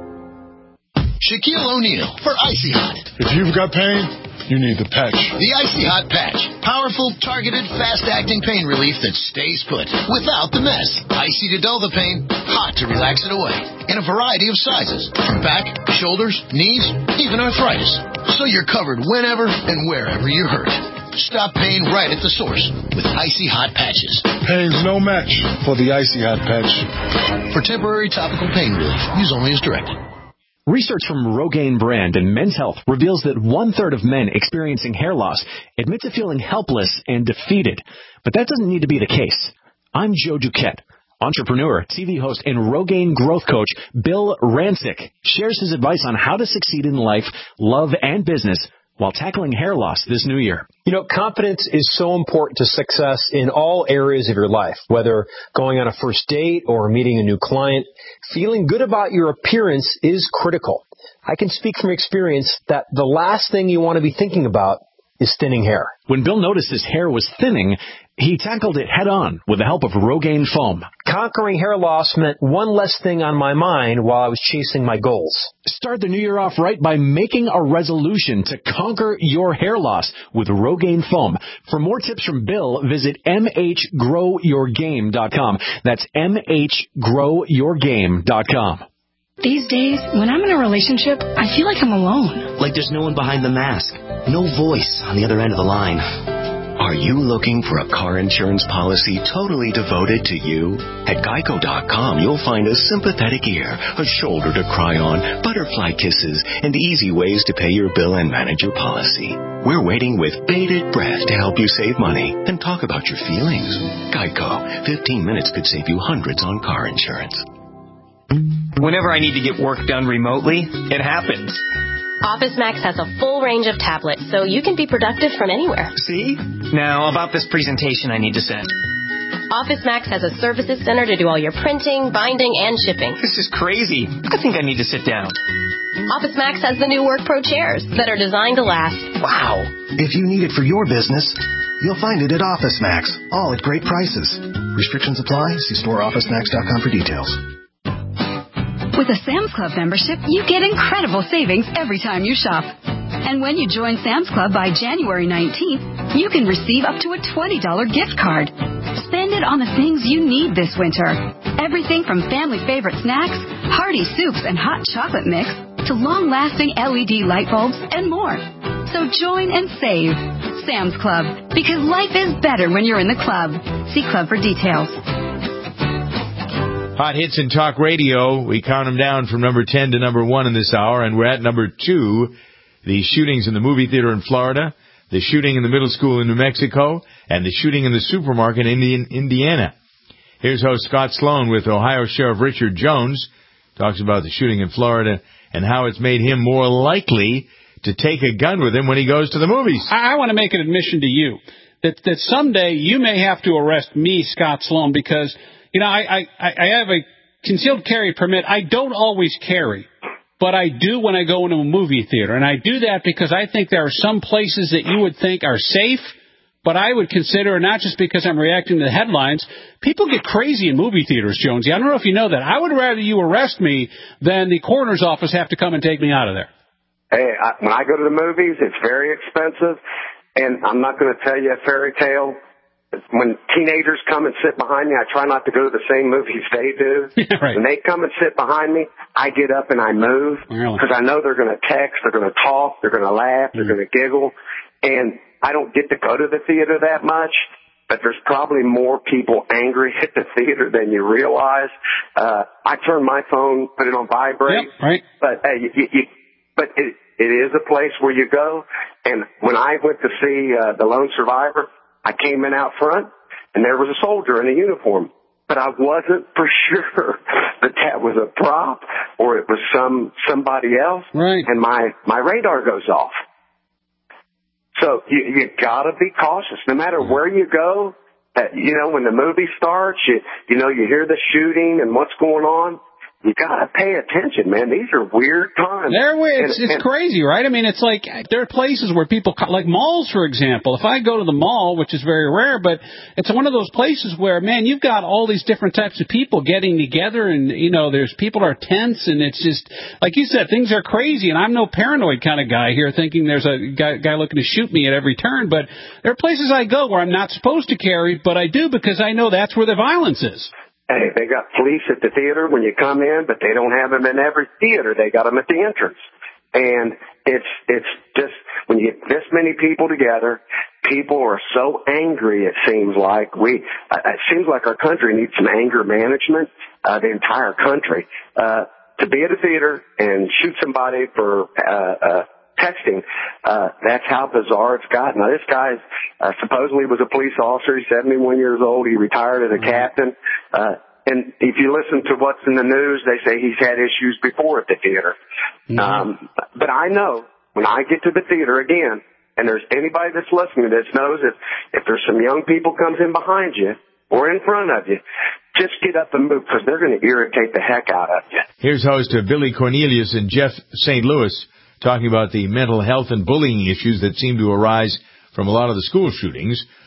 Shaquille O'Neal for Icy Hot. If you've got pain, you need the patch. The Icy Hot Patch. Powerful, targeted, fast-acting pain relief that stays put without the mess. Icy to dull the pain, hot to relax it away. In a variety of sizes. From back, shoulders, knees, even arthritis. So you're covered whenever and wherever you're hurt. Stop pain right at the source with Icy Hot Patches. Pain's no match for the Icy Hot Patch. For temporary topical pain relief, use only as directed. Research from Rogaine brand and Men's Health reveals that one-third of men experiencing hair loss admit to feeling helpless and defeated. But that doesn't need to be the case. I'm Joe Duquette. Entrepreneur, T V host, and Rogaine growth coach Bill Rancic shares his advice on how to succeed in life, love, and business while tackling hair loss this new year. You know, confidence is so important to success in all areas of your life, whether going on a first date or meeting a new client. Feeling good about your appearance is critical. I can speak from experience that the last thing you want to be thinking about is thinning hair. When Bill noticed his hair was thinning, He tackled it head-on with the help of Rogaine foam. Conquering hair loss meant one less thing on my mind while I was chasing my goals. Start the new year off right by making a resolution to conquer your hair loss with Rogaine foam. For more tips from Bill, visit m h grow your game dot com. That's m h grow your game dot com. These days, when I'm in a relationship, I feel like I'm alone. Like there's no one behind the mask, no voice on the other end of the line. Are you looking for a car insurance policy totally devoted to you? At geico dot com, you'll find a sympathetic ear, a shoulder to cry on, butterfly kisses, and easy ways to pay your bill and manage your policy. We're waiting with bated breath to help you save money and talk about your feelings. Geico. fifteen minutes could save you hundreds on car insurance. Whenever I need to get work done remotely, it happens. Office Max has a full range of tablets, so you can be productive from anywhere. See? Now, about this presentation I need to send. Office Max has a services center to do all your printing, binding, and shipping. This is crazy. I think I need to sit down. Office Max has the new Work Pro chairs that are designed to last. Wow. If you need it for your business, you'll find it at Office Max, all at great prices. Restrictions apply. See store office max dot com for details. With a Sam's Club membership, you get incredible savings every time you shop. And when you join Sam's Club by January nineteenth, you can receive up to a twenty dollars gift card. Spend it on the things you need this winter. Everything from family favorite snacks, hearty soups and hot chocolate mix, to long-lasting L E D light bulbs and more. So join and save. Sam's Club, because life is better when you're in the club. See club for details. Hot hits in talk radio. We count them down from number ten to number one in this hour, and we're at number two. The shootings in the movie theater in Florida, the shooting in the middle school in New Mexico, and the shooting in the supermarket in Indiana. Here's host Scott Sloan with Ohio Sheriff Richard Jones. Talks about the shooting in Florida and how it's made him more likely to take a gun with him when he goes to the movies. I, I want to make an admission to you that, that someday you may have to arrest me, Scott Sloan, because You know, I, I, I have a concealed carry permit. I don't always carry, but I do when I go into a movie theater. And I do that because I think there are some places that you would think are safe, but I would consider, not just because I'm reacting to the headlines, people get crazy in movie theaters, Jonesy. I don't know if you know that. I would rather you arrest me than the coroner's office have to come and take me out of there. Hey, I, when I go to the movies, it's very expensive, and I'm not going to tell you a fairy tale. When teenagers come and sit behind me, I try not to go to the same movies they do. Yeah, right. When they come and sit behind me, I get up and I move because I know they're going to text, they're going to talk, they're going to laugh, they're going to giggle, and I don't get to go to the theater that much. But there's probably more people angry at the theater than you realize. Uh, I turn my phone, put it on vibrate. Yep, right. But uh, you, you, but it, it is a place where you go. And when I went to see uh, The Lone Survivor, I came in out front, and there was a soldier in a uniform. But I wasn't for sure that that was a prop or it was some somebody else. Right. And my, my radar goes off. So you, you got to be cautious. No matter where you go, uh, you know, when the movie starts, you, you know, you hear the shooting and what's going on. You got to pay attention, man. These are weird times. They're weird. It's, and, it's and, crazy, right? I mean, it's like there are places where people, like malls, for example. If I go to the mall, which is very rare, but it's one of those places where, man, you've got all these different types of people getting together, and, you know, there's people are tense, and it's just, like you said, things are crazy, and I'm no paranoid kind of guy here thinking there's a guy, guy looking to shoot me at every turn, but there are places I go where I'm not supposed to carry, but I do because I know that's where the violence is. Hey, they got police at the theater when you come in, but they don't have them in every theater. They got them at the entrance. And it's, it's just, when you get this many people together, people are so angry, it seems like. We, uh, it seems like our country needs some anger management, uh, the entire country. Uh, to be at a theater and shoot somebody for, uh, uh, texting, uh, that's how bizarre it's gotten. Now, this guy uh, supposedly was a police officer. He's seventy-one years old. He retired as a captain. Uh, and if you listen to what's in the news, they say he's had issues before at the theater. Mm-hmm. Um, but I know when I get to the theater again, and there's anybody that's listening to this knows if, if there's some young people comes in behind you or in front of you, just get up and move because they're going to irritate the heck out of you. Here's host uh, Billy Cornelius and Jeff Saint Louis talking about the mental health and bullying issues that seem to arise from a lot of the school shootings.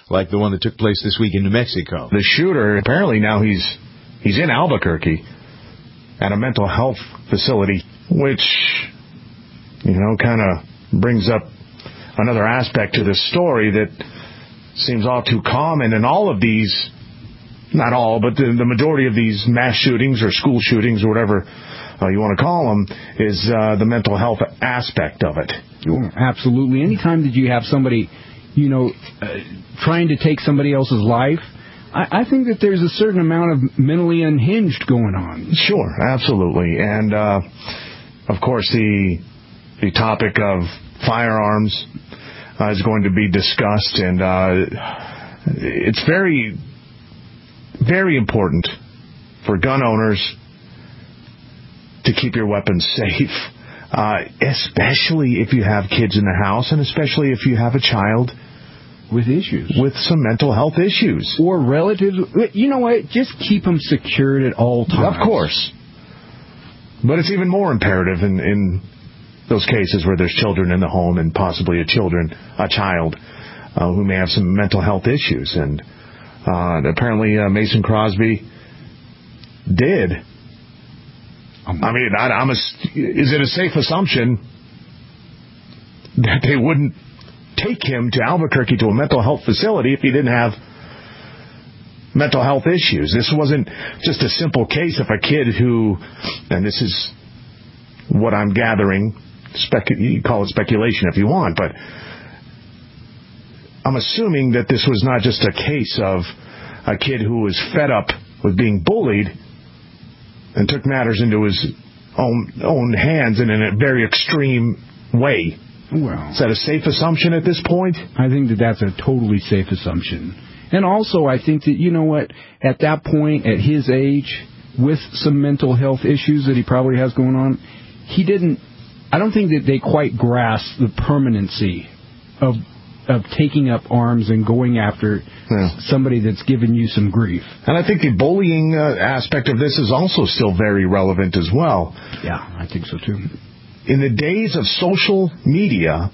like the one that took place this week in New Mexico. The shooter, apparently now he's he's in Albuquerque at a mental health facility, which, you know, kind of brings up another aspect to this story that seems all too common in all of these, not all, but the, the majority of these mass shootings or school shootings or whatever uh, you want to call them, is uh, the mental health aspect of it. Absolutely. Anytime that you have somebody, you know, uh, trying to take somebody else's life, I, I think that there's a certain amount of mentally unhinged going on. Sure, absolutely. And, uh, of course, the the topic of firearms uh, is going to be discussed, and uh, it's very, very important for gun owners to keep your weapons safe, uh, especially if you have kids in the house, and especially if you have a child with issues, with some mental health issues. Or relatives. You know what? Just keep them secured at all times. Of course. But it's even more imperative in, in those cases where there's children in the home and possibly a children, a child uh, who may have some mental health issues. And uh, apparently uh, Mason Crosby did. I mean, I, I'm a, is it a safe assumption that they wouldn't take him to Albuquerque to a mental health facility if he didn't have mental health issues? This wasn't just a simple case of a kid who, and this is what I'm gathering, spec, you call it speculation if you want, but I'm assuming that this was not just a case of a kid who was fed up with being bullied and took matters into his own own hands and in a very extreme way. Well, is that a safe assumption at this point? I think that that's a totally safe assumption. And also, I think that, you know what, at that point, at his age, with some mental health issues that he probably has going on, he didn't, I don't think that they quite grasp the permanency of of taking up arms and going after yeah. somebody that's given you some grief. And I think the bullying uh, aspect of this is also still very relevant as well. Yeah, I think so too. In the days of social media,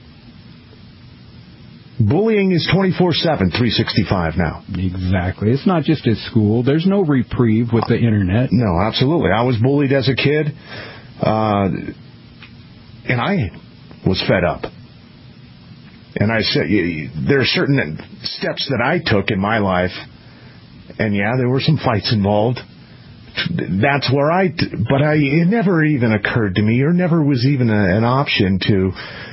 bullying is twenty-four seven, three sixty-five now. Exactly. It's not just at school. There's no reprieve with the internet. No, absolutely. I was bullied as a kid, uh, and I was fed up. And I said, there are certain steps that I took in my life, and yeah, there were some fights involved. That's where I, but I, it never even occurred to me, or never was even a, an option to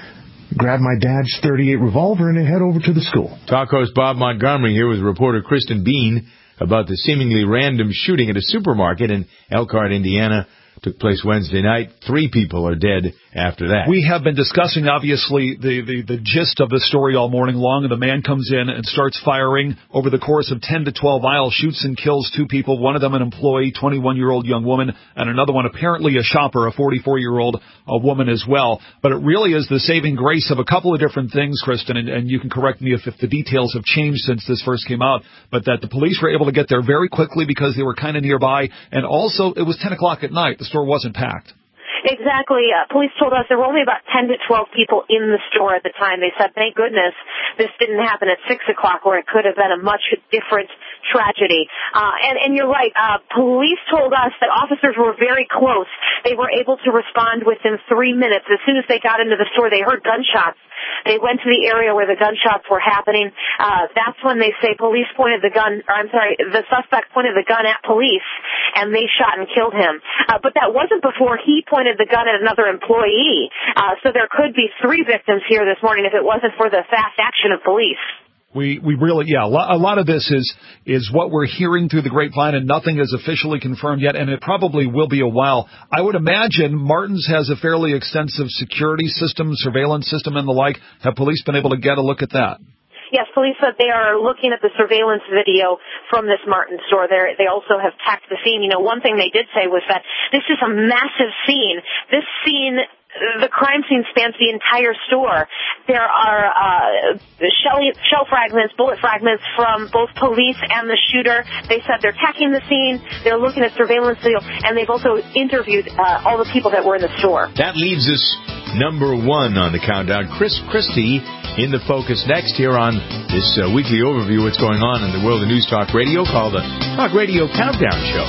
grab my dad's thirty-eight revolver and head over to the school. Talk host Bob Montgomery here with reporter Kristen Bean about the seemingly random shooting at a supermarket in Elkhart, Indiana. Took place Wednesday night. Three people are dead after that. We have been discussing, obviously, the, the, the gist of the story all morning long. And the man comes in and starts firing over the course of ten to twelve miles, shoots and kills two people, one of them an employee, twenty-one-year-old young woman, and another one apparently a shopper, a forty-four-year-old a woman as well. But it really is the saving grace of a couple of different things, Kristen, and, and you can correct me if, if the details have changed since this first came out, but that the police were able to get there very quickly because they were kind of nearby, and also it was ten o'clock at night. The store wasn't packed. Exactly. Uh, police told us there were only about ten to twelve people in the store at the time. They said, thank goodness this didn't happen at six o'clock where it could have been a much different tragedy. Uh, and, and you're right. Uh, police told us that officers were very close. They were able to respond within three minutes. As soon as they got into the store, they heard gunshots. They went to the area where the gunshots were happening. Uh, that's when they say police pointed the gun, or I'm sorry, the suspect pointed the gun at police, and they shot and killed him. Uh, but that wasn't before he pointed the gun at another employee. Uh, so there could be three victims here this morning if it wasn't for the fast action of police. We we really, yeah, a lot of this is is what we're hearing through the grapevine, and nothing is officially confirmed yet, and it probably will be a while. I would imagine Martin's has a fairly extensive security system, surveillance system, and the like. Have police been able to get a look at that? Yes, police said they are looking at the surveillance video from this Martin store. They're, they also have tacked the scene. You know, one thing they did say was that this is a massive scene. This scene, the crime scene spans the entire store. There are uh, shell, shell fragments, bullet fragments from both police and the shooter. They said they're tacking the scene. They're looking at surveillance video, and they've also interviewed uh, all the people that were in the store. That leads us number one on the countdown. Chris Christie in the focus next here on this uh, weekly overview of what's going on in the world of News Talk Radio called the Talk Radio Countdown Show.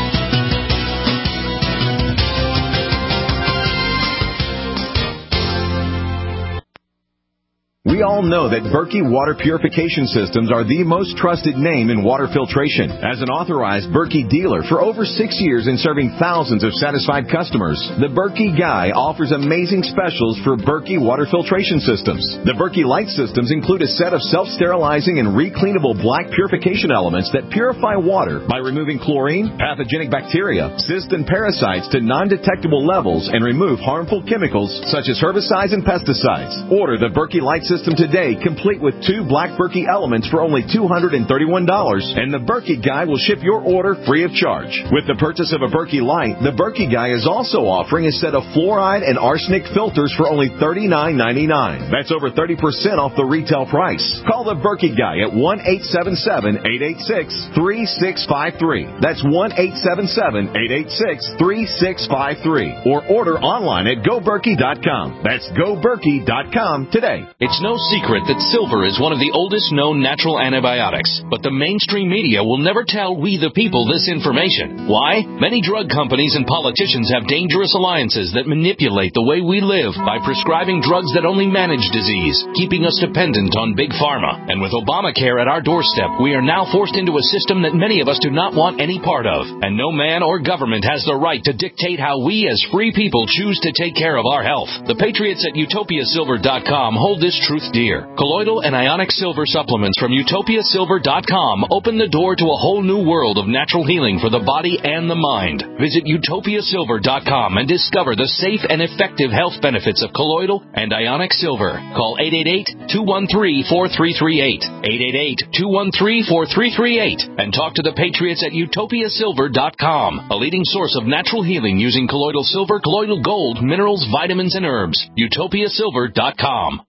We all know that Berkey Water Purification Systems are the most trusted name in water filtration. As an authorized Berkey dealer for over six years and serving thousands of satisfied customers, the Berkey Guy offers amazing specials for Berkey Water Filtration Systems. The Berkey Light Systems include a set of self-sterilizing and recleanable black purification elements that purify water by removing chlorine, pathogenic bacteria, cysts, and parasites to non-detectable levels and remove harmful chemicals such as herbicides and pesticides. Order the Berkey Light System today, complete with two black Berkey elements for only two hundred thirty-one dollars, and the Berkey Guy will ship your order free of charge. With the purchase of a Berkey Light, the Berkey Guy is also offering a set of fluoride and arsenic filters for only thirty-nine ninety-nine. That's over thirty percent off the retail price. Call the Berkey Guy at one eight seven seven, eight eight six, three six five three. That's one eight seven seven, eight eight six, three six five three. Or order online at go berkey dot com. That's go berkey dot com today. It's no secret that silver is one of the oldest known natural antibiotics, but the mainstream media will never tell we the people this information. Why? Many drug companies and politicians have dangerous alliances that manipulate the way we live by prescribing drugs that only manage disease, keeping us dependent on big pharma. And with Obamacare at our doorstep, we are now forced into a system that many of us do not want any part of. And no man or government has the right to dictate how we as free people choose to take care of our health. The patriots at utopia silver dot com hold this truth dear. Colloidal and ionic silver supplements from utopia silver dot com open the door to a whole new world of natural healing for the body and the mind. Visit utopia silver dot com and discover the safe and effective health benefits of colloidal and ionic silver. Call eight eight eight, two one three, four three three eight, eight eight eight, two one three, four three three eight, and talk to the patriots at utopia silver dot com, a leading source of natural healing using colloidal silver, colloidal gold, minerals, vitamins, and herbs. utopia silver dot com.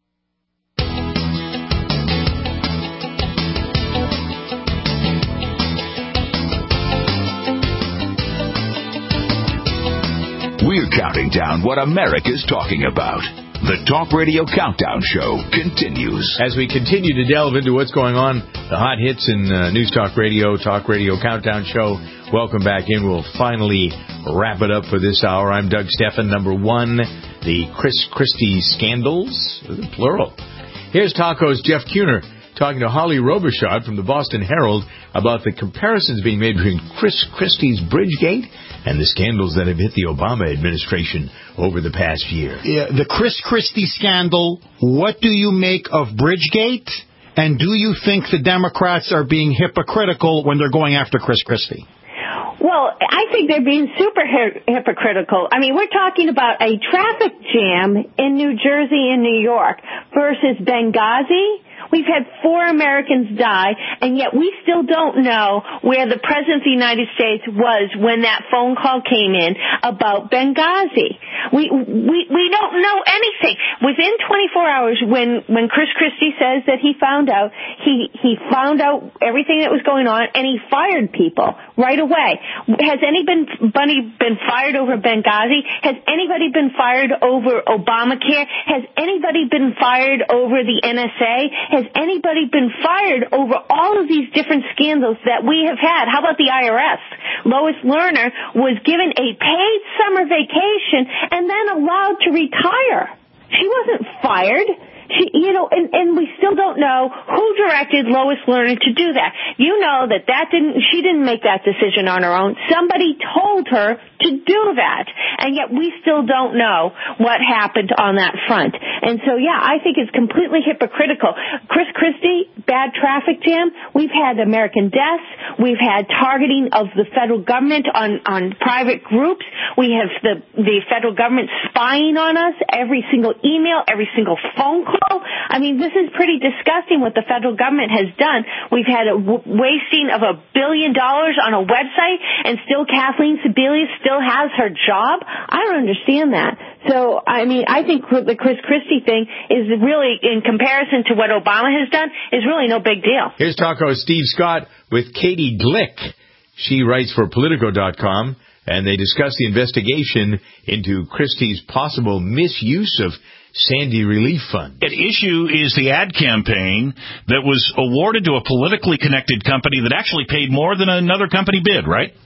We're counting down what America's talking about. The Talk Radio Countdown Show continues. As we continue to delve into what's going on, the hot hits in uh, News Talk Radio, Talk Radio Countdown Show. Welcome back in. We'll finally wrap it up for this hour. I'm Doug Steffen. Number one, the Chris Christie scandals, plural. Here's Taco's Jeff Kuhner talking to Holly Robichaud from the Boston Herald about the comparisons being made between Chris Christie's Bridgegate and the scandals that have hit the Obama administration over the past year. Yeah, the Chris Christie scandal, what do you make of Bridgegate? And do you think the Democrats are being hypocritical when they're going after Chris Christie? Well, I think they're being super hi- hypocritical. I mean, we're talking about a traffic jam in New Jersey and New York versus Benghazi. We've had four Americans die, and yet we still don't know where the President of the United States was when that phone call came in about Benghazi. We we we don't know anything. Within twenty-four hours, when when Chris Christie says that he found out, he he found out everything that was going on, and he fired people right away. Has anybody been fired over Benghazi? Has anybody been fired over Obamacare? Has anybody been fired over the N S A? Has anybody been fired over all of these different scandals that we have had? How about the I R S? Lois Lerner was given a paid summer vacation and then allowed to retire. She wasn't fired. She, you know, and, and we still don't know who directed Lois Lerner to do that. You know that that didn't, she didn't make that decision on her own. Somebody told her to do that. And yet we still don't know what happened on that front. And so, yeah, I think it's completely hypocritical. Chris Christie, bad traffic jam. We've had American deaths. We've had targeting of the federal government on, on private groups. We have the, the federal government spying on us, every single email, every single phone call. I mean, this is pretty disgusting what the federal government has done. We've had a w- wasting of a billion dollars on a website, and still Kathleen Sebelius still has her job. I don't understand that. So, I mean, I think the Chris Christie thing is really, in comparison to what Obama has done, is really no big deal. Here's Taco Steve Scott with Katie Glick. She writes for Politico dot com. and they discussed the investigation into Christie's possible misuse of Sandy Relief Fund. At issue is the ad campaign that was awarded to a politically connected company that actually paid more than another company bid, right?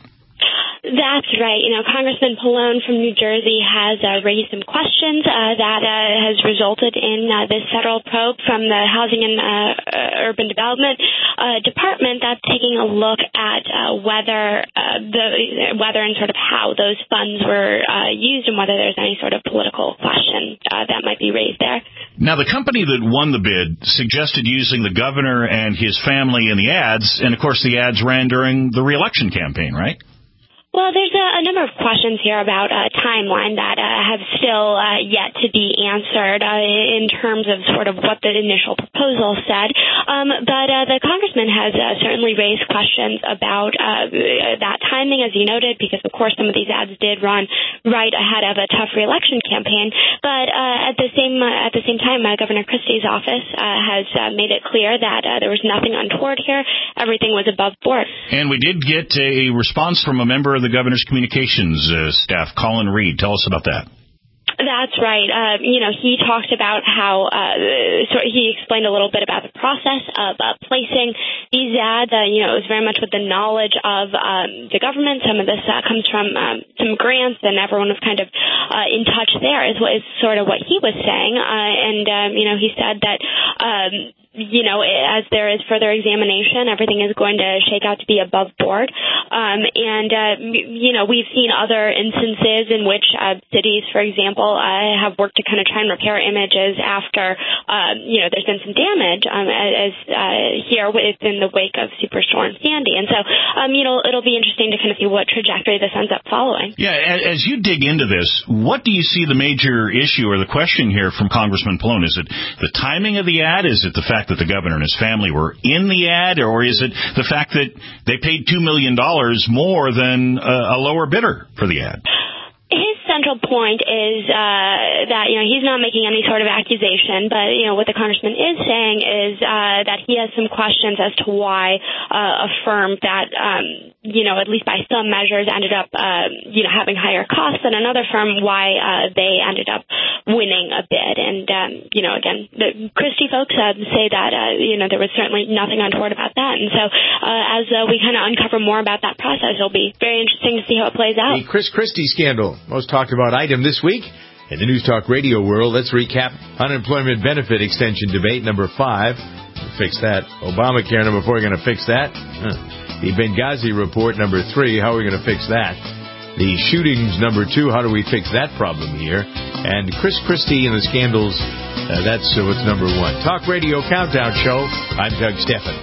That's right. You know, Congressman Pallone from New Jersey has uh, raised some questions uh, that uh, has resulted in uh, this federal probe from the Housing and uh, Urban Development uh, Department that's taking a look at uh, whether uh, the whether and sort of how those funds were uh, used and whether there's any sort of political question uh, that might be raised there. Now, the company that won the bid suggested using the governor and his family in the ads, and of course the ads ran during the re-election campaign, right? Well, there's a, a number of questions here about a timeline that uh, have still uh, yet to be answered uh, in terms of sort of what the initial proposal said. Um, but uh, the congressman has uh, certainly raised questions about uh, that timing, as you noted, because, of course, some of these ads did run right ahead of a tough re-election campaign. But uh, at the same uh, at the same time, uh, Governor Christie's office uh, has uh, made it clear that uh, there was nothing untoward here. Everything was above board. And we did get a response from a member of the governor's communications uh, staff, Colin Reed. Tell us about that. That's right. Uh, you know, he talked about how, uh, so he explained a little bit about the process of uh, placing these ads. Uh, you know, it was very much with the knowledge of um, the government. Some of this uh, comes from um, some grants, and everyone was kind of uh, in touch there, is, what, is sort of what he was saying. Uh, and, um, you know, he said that, um, you know, as there is further examination, everything is going to shake out to be above board. Um, and, uh, you know, we've seen other instances in which uh, cities, for example, uh, have worked to kind of try and repair images after, um, you know, there's been some damage um, as uh, here within the wake of Superstorm Sandy. And so, um, you know, it'll be interesting to kind of see what trajectory this ends up following. Yeah, as you dig into this, what do you see the major issue or the question here from Congressman Pallone? Is it the timing of the ad? Is it the fact that the governor and his family were in the ad, or is it the fact that they paid two million dollars more than a, a lower bidder for the ad? His central point is uh, that, you know, he's not making any sort of accusation, but, you know, what the congressman is saying is uh, that he has some questions as to why uh, a firm that, um, you know, at least by some measures ended up, uh, you know, having higher costs than another firm, why uh, they ended up winning a bid. And, um, you know, again, the Christie folks uh, say that, uh, you know, there was certainly nothing untoward about that. And so uh, as uh, we kind of uncover more about that process, it'll be very interesting to see how it plays out. The Chris Christie scandal. Most talked about item this week in the News Talk Radio world. Let's recap unemployment benefit extension debate number five. Fix that. Obamacare number four. We're going to fix that. Huh. The Benghazi report number three. How are we going to fix that? The shootings number two. How do we fix that problem here? And Chris Christie and the scandals. Uh, that's uh, what's number one. Talk Radio Countdown Show. I'm Doug Steffen.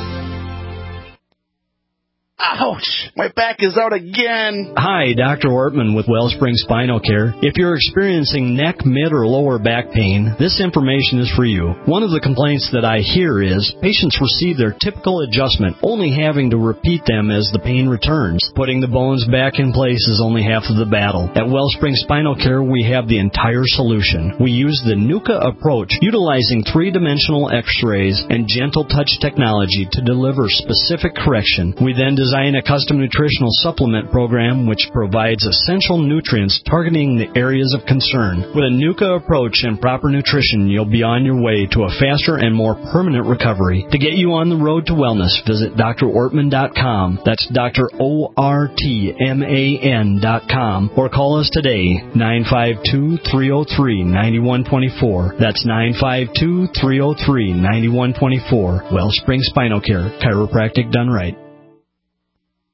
Ouch! My back is out again. Hi, Doctor Ortman with Wellspring Spinal Care. If you're experiencing neck, mid, or lower back pain, this information is for you. One of the complaints that I hear is patients receive their typical adjustment, only having to repeat them as the pain returns. Putting the bones back in place is only half of the battle. At Wellspring Spinal Care, we have the entire solution. We use the NUCA approach, utilizing three-dimensional x-rays and gentle touch technology to deliver specific correction. We then design a custom nutritional supplement program which provides essential nutrients targeting the areas of concern. With a NUCA approach and proper nutrition, you'll be on your way to a faster and more permanent recovery. To get you on the road to wellness, visit D R ortman dot com. That's Doctor O R T M A N dot com. Or call us today, nine five two, three oh three, nine one two four. That's nine five two, three oh three, nine one two four. Wellspring Spinal Care, chiropractic done right.